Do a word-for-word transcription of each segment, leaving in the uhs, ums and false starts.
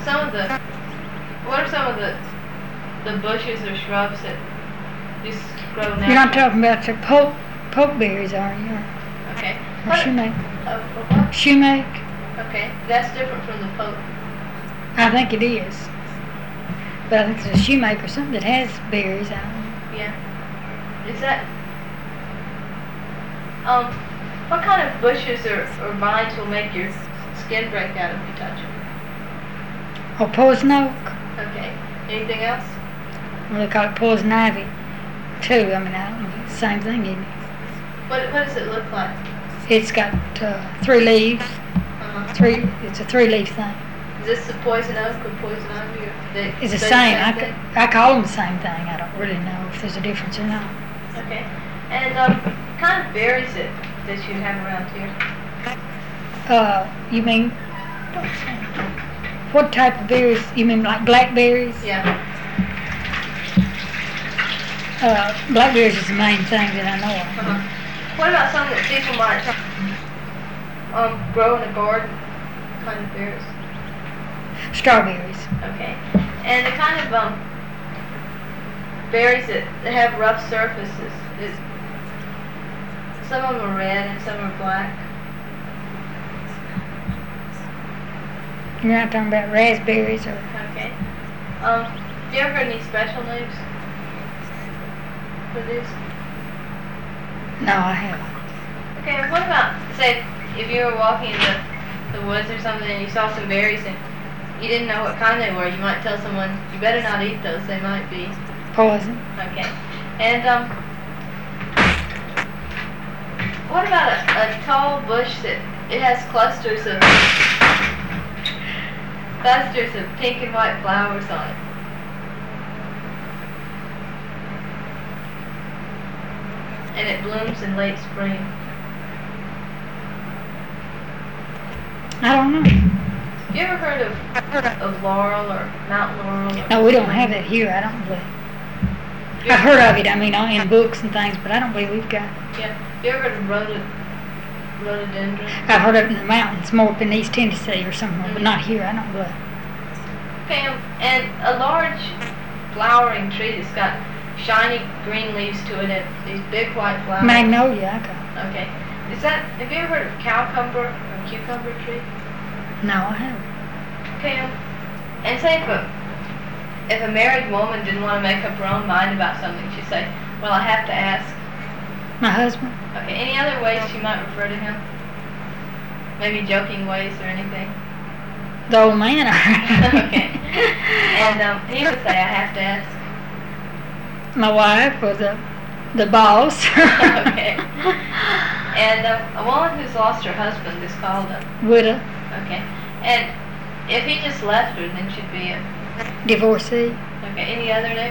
some of the, what are some of the, the bushes or shrubs that just grow naturally? You're not talking about the poke, pokeberries, are you? Or, Okay. or What- shumake. Uh, what? Shumake? Okay, that's different from the poke. I think it is. But I think it's a shumake or something that has berries on it. Yeah. Is that, um, what kind of bushes or, or vines will make your skin break out if you touch them? Or poison oak. Okay. Anything else? Well, they call it poison ivy, too. I mean, I don't know if it's the same thing, isn't it? What, what does it look like? It's got uh, three leaves. Uh-huh. Three. It's a three-leaf thing. Is this the poison oak or poison ivy? Or they, It's the they same. I, thing? c- I call them the same thing. I don't really know if there's a difference or not. Okay. And um, kind of berries that, that you have around here? Uh, you mean, what type of berries? You mean like blackberries? Yeah. Uh, blackberries is the main thing that I know of. Uh-huh. What about some that people might um, grow in a garden? Kind of berries. Strawberries. Okay. And the kind of um, berries that, that have rough surfaces, is, some of them are red and some are black. You're not talking about raspberries or... Okay. Um, do you ever heard any special names for this? No, I haven't. Okay, what about, say, if you were walking in the, the woods or something and you saw some berries and you didn't know what kind they were, you might tell someone, you better not eat those, they might be... Poison. Okay. And, um, what about a, a tall bush that, it has clusters of, clusters of pink and white flowers on it? And it blooms in late spring. I don't know. Have you ever heard of, of laurel or mountain laurel? Or No, we don't have it here, I don't believe. I've heard of it, I mean, on- in books and things, but I don't believe we've got it. Yeah. Have you ever heard of rhodod, rhododendron? I've heard of it in the mountains, more up in East Tennessee or somewhere, but not here, I don't believe. Okay, um, and a large flowering tree that's got shiny green leaves to it and these big white flowers. Magnolia, I call it. Okay. Is that, have you ever heard of cowcumber or cucumber tree? No, I haven't. Okay, um, and say if a, if a married woman didn't want to make up her own mind about something, she'd say, well, I have to ask. My husband? Okay, any other ways she might refer to him? Maybe joking ways or anything? The old man. Okay. And um, he would say, I have to ask. My wife was a, the boss. Okay. And um, a woman who's lost her husband is called a... Widow. Okay. And if he just left her, then she'd be a... Divorcee. Okay, any other name?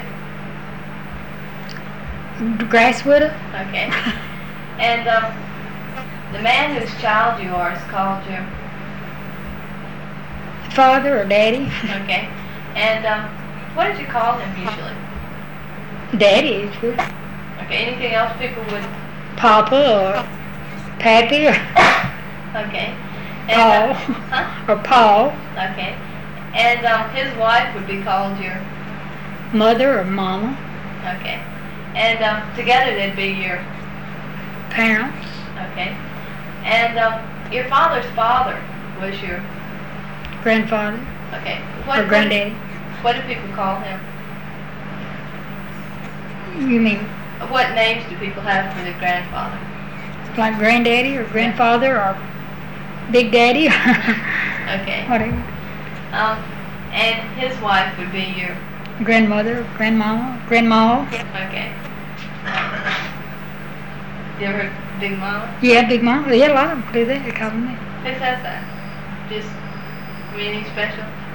Grass widow. Okay. And um, the man whose child you are is called your... Father or daddy. Okay. And um, what did you call him usually? Daddy. Okay, anything else people would... Papa or Pappy or Okay. And, Paul. Uh, huh? Or Paul. Okay. And um, his wife would be called your... Mother or mama. Okay. And um, together they'd be your... Parents. Okay. And um, your father's father was your... Grandfather. Okay. Or granddaddy. What, what do people call him? You mean What names do people have for their grandfather? like granddaddy or grandfather or big daddy? Okay. Whatever. Um, and his wife would be your... Grandmother, grandmama, grandma. Okay. You ever heard Big Mama? Yeah, big mama. Yeah, a lot of them do that. They call them that. Who says that? Just, I mean, any special?